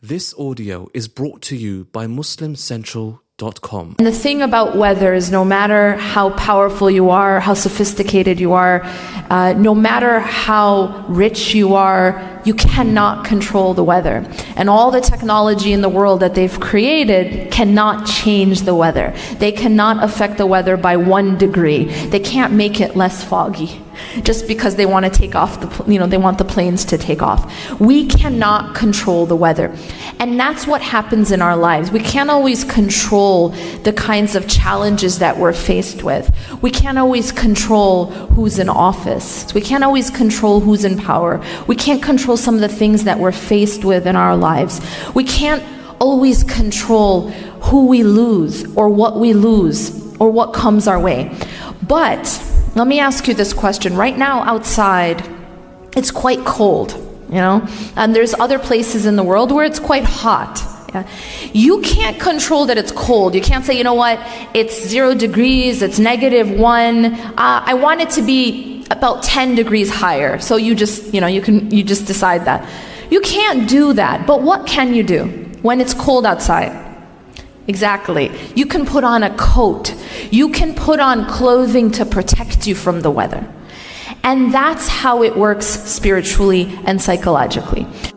This audio is brought to you by MuslimCentral.com. And the thing about weather is no matter how powerful you are, how sophisticated you are, no matter how rich you are, you cannot control the weather. And all the technology in the world that they've created cannot change the weather. They cannot affect the weather by 1 degree. They can't make it less foggy just because they want to take off they want the planes to take off. We cannot control the weather. And that's what happens in our lives. We can't always control the kinds of challenges that we're faced with. We can't always control who's in office. We can't always control who's in power. We can't control some of the things that we're faced with in our lives. We can't always control who we lose or what comes our way. But let me ask you this question. Right now outside, it's quite cold, and there's other places in the world where it's quite hot. Yeah. You can't control that it's cold. You can't say, you know what, it's 0 degrees, it's -1. I want it to be about 10 degrees higher. So you just decide that. You can't do that. But what can you do when it's cold outside? Exactly. You can put on a coat. You can put on clothing to protect you from the weather. And that's how it works spiritually and psychologically.